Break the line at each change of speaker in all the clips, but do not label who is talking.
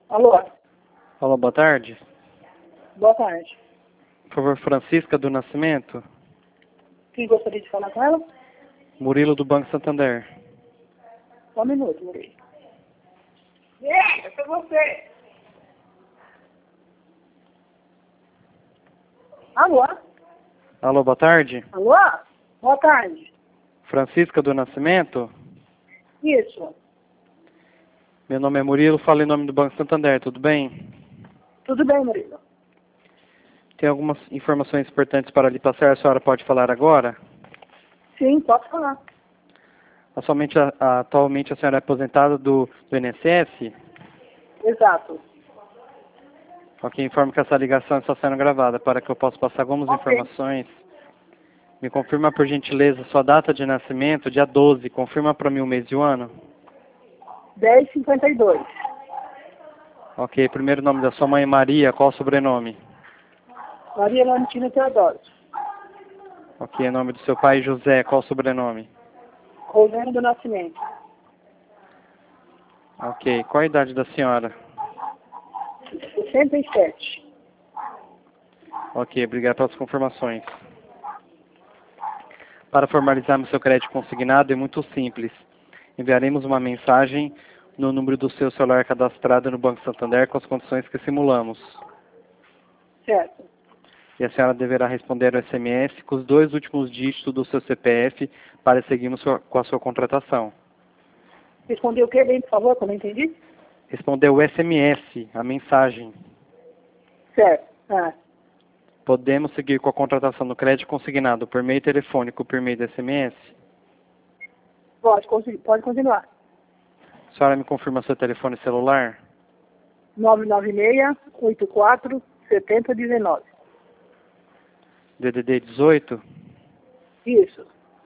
Alô?
Alô, boa tarde.
Boa tarde.
Por favor, Francisca do Nascimento.
Quem gostaria de falar com ela?
Murilo do Banco Santander.
Só um minuto, Murilo. É pra você. Alô?
Alô, boa tarde.
Alô? Boa tarde.
Francisca do Nascimento.
Isso.
Meu nome é Murilo, falo em nome do Banco Santander, tudo bem?
Tudo bem, Murilo?
Tem algumas informações importantes para lhe passar, a senhora pode falar agora?
Sim, posso falar.
Atualmente a senhora é aposentada do INSS?
Exato.
Ok, informo que essa ligação está sendo gravada para que eu possa passar algumas informações. Me confirma por gentileza sua data de nascimento, dia 12, confirma para mim o mês e o ano?
10h52.
Ok, primeiro nome da sua mãe Maria, qual o sobrenome?
Maria Valentina Teodoro.
Ok, nome do seu pai José, qual o sobrenome?
Rosana do Nascimento.
Ok, qual a idade da senhora?
67.
Ok, obrigado pelas confirmações. Para formalizarmos seu crédito consignado é muito simples. Enviaremos uma mensagem no número do seu celular cadastrado no Banco Santander com as condições que simulamos.
Certo.
E a senhora deverá responder ao SMS com os 2 últimos dígitos do seu CPF para seguirmos com a sua contratação.
Respondeu o que bem, por favor, que eu não entendi?
Responder o SMS, a mensagem.
Certo. Ah,
Podemos seguir com a contratação do crédito consignado por meio telefônico ou por meio do SMS?
pode continuar.
A senhora me confirma seu telefone celular?
996-84-7019.
DDD 18?
Isso.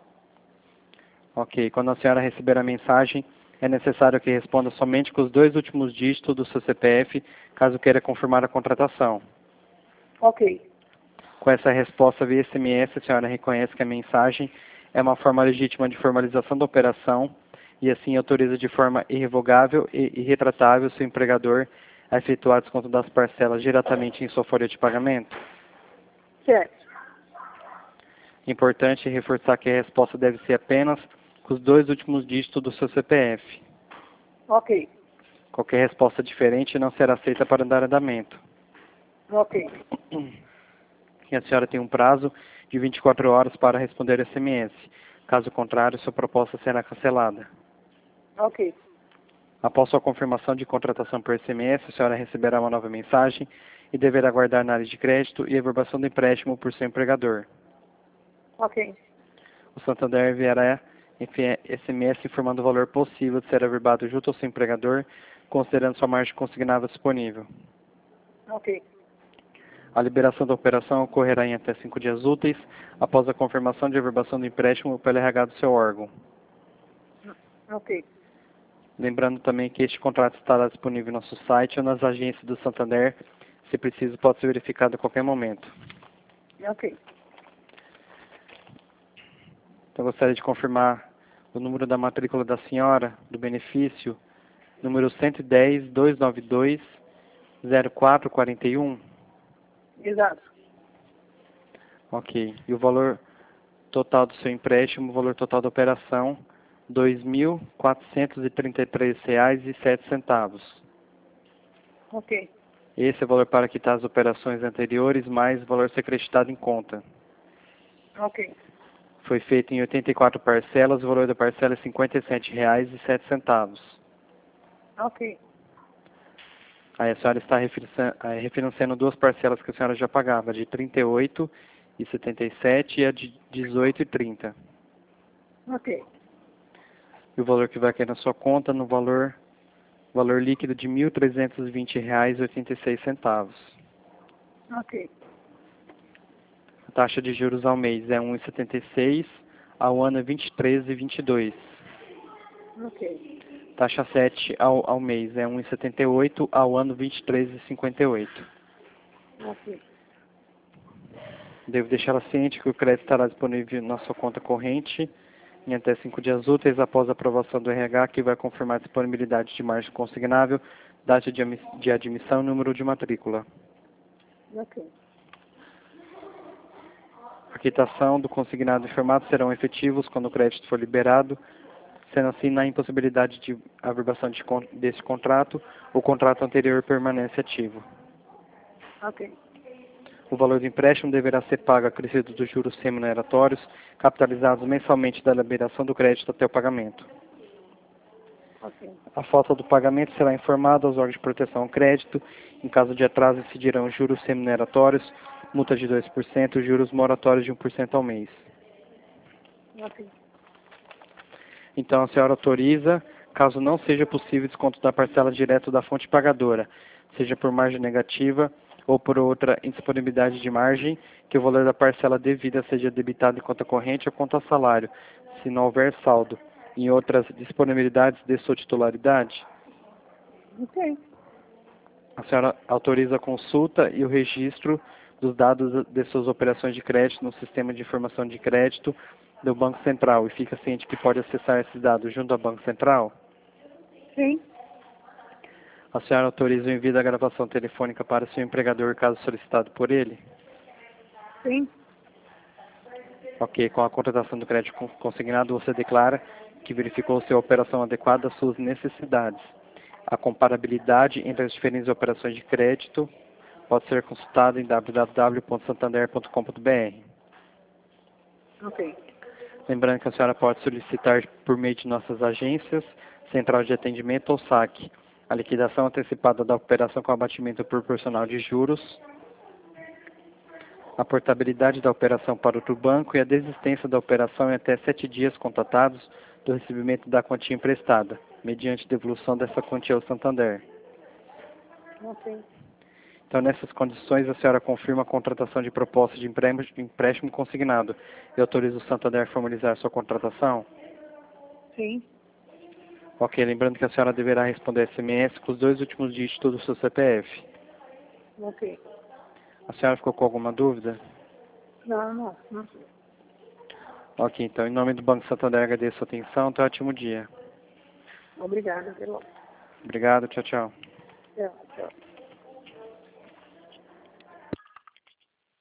Ok. Quando a senhora receber a mensagem, é necessário que responda somente com os 2 últimos dígitos do seu CPF, caso queira confirmar a contratação.
Ok.
Com essa resposta via SMS, a senhora reconhece que a mensagem é uma forma legítima de formalização da operação e assim autoriza de forma irrevogável e irretratável seu empregador a efetuar o desconto das parcelas diretamente em sua folha de pagamento.
Certo.
Importante reforçar que a resposta deve ser apenas com os 2 últimos dígitos do seu CPF.
Ok.
Qualquer resposta diferente não será aceita para dar andamento.
Ok.
E a senhora tem um prazo de 24 horas para responder SMS. Caso contrário, sua proposta será cancelada.
Ok.
Após sua confirmação de contratação por SMS, a senhora receberá uma nova mensagem e deverá aguardar na área de crédito e averbação do empréstimo por seu empregador.
Ok.
O Santander enviará SMS informando o valor possível de ser averbado junto ao seu empregador, considerando sua margem consignável disponível.
Ok.
A liberação da operação ocorrerá em até 5 dias úteis, após a confirmação de averbação do empréstimo pelo RH do seu órgão.
Ok.
Lembrando também que este contrato estará disponível no nosso site ou nas agências do Santander. Se preciso, pode ser verificado a qualquer momento.
Ok.
Então, gostaria de confirmar o número da matrícula da senhora, do benefício, número 110-292-0441.
Exato.
Ok. E o valor total do seu empréstimo, o valor total da operação, R$ 2.433,07.
Ok.
Esse é o valor para quitar as operações anteriores, mais o valor ser acreditado em conta.
Ok.
Foi feito em 84 parcelas, o valor da parcela é R$ 57,07.
Ok.
Aí a senhora está refinanciando 2 parcelas que a senhora já pagava, de R$ 38,77 e a de R$ 18,30.
Ok.
E o valor que vai cair na sua conta no valor líquido de R$ 1.320,86.
Ok.
A taxa de juros ao mês é 1,76, ao ano é 23,22.
Ok.
Taxa 7 ao mês é 1,78, ao ano 23,58.
Ok.
Devo deixá-la ciente que o crédito estará disponível na sua conta corrente em até 5 dias úteis após a aprovação do RH, que vai confirmar a disponibilidade de margem consignável data de admissão e número de matrícula.
Ok.
A quitação do consignado informado serão efetivos quando o crédito for liberado, sendo assim, na impossibilidade de averbação desse contrato, o contrato anterior permanece ativo.
Ok.
O valor do empréstimo deverá ser pago acrescido dos juros remuneratórios, capitalizados mensalmente da liberação do crédito até o pagamento.
Ok.
A falta do pagamento será informada aos órgãos de proteção ao crédito. Em caso de atraso, incidirão juros remuneratórios, multa de 2% e juros moratórios de 1% ao mês.
Ok.
Então, a senhora autoriza, caso não seja possível desconto da parcela direto da fonte pagadora, seja por margem negativa ou por outra indisponibilidade de margem, que o valor da parcela devida seja debitado em conta corrente ou conta salário, se não houver saldo, em outras disponibilidades de sua titularidade.
Ok.
A senhora autoriza a consulta e o registro dos dados de suas operações de crédito no sistema de informação de crédito do Banco Central e fica ciente que pode acessar esses dados junto ao Banco Central?
Sim.
A senhora autoriza o envio da gravação telefônica para seu empregador caso solicitado por ele?
Sim.
Ok, com a contratação do crédito consignado, você declara que verificou sua operação adequada às suas necessidades. A comparabilidade entre as diferentes operações de crédito pode ser consultada em www.santander.com.br.
Ok.
Lembrando que a senhora pode solicitar por meio de nossas agências, central de atendimento ou saque, a liquidação antecipada da operação com abatimento proporcional de juros, a portabilidade da operação para outro banco e a desistência da operação em até 7 dias contatados do recebimento da quantia emprestada, mediante devolução dessa quantia ao Santander.
Ok.
Então, nessas condições, a senhora confirma a contratação de proposta de empréstimo consignado e autoriza o Santander a formalizar sua contratação?
Sim.
Ok, lembrando que a senhora deverá responder SMS com os 2 últimos dígitos do seu CPF.
Ok.
A senhora ficou com alguma dúvida?
Não.
Ok, então, em nome do Banco Santander, agradeço a atenção. Tenha um ótimo dia.
Obrigada pelo.
Obrigado, tchau, tchau.
Tchau.